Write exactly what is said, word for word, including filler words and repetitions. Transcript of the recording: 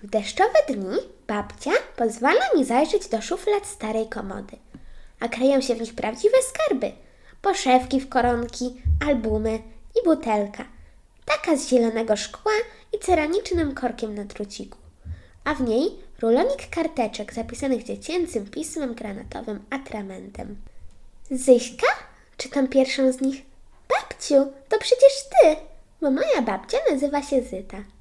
W deszczowe dni babcia pozwala mi zajrzeć do szuflad starej komody, a kryją się w nich prawdziwe skarby. Poszewki w koronki, albumy i butelka. Taka z zielonego szkła i ceramicznym korkiem na truciku. A w niej rulonik karteczek zapisanych dziecięcym pismem granatowym atramentem. Zyśka? Czytam pierwszą z nich. Babciu, to przecież ty, bo moja babcia nazywa się Zyta.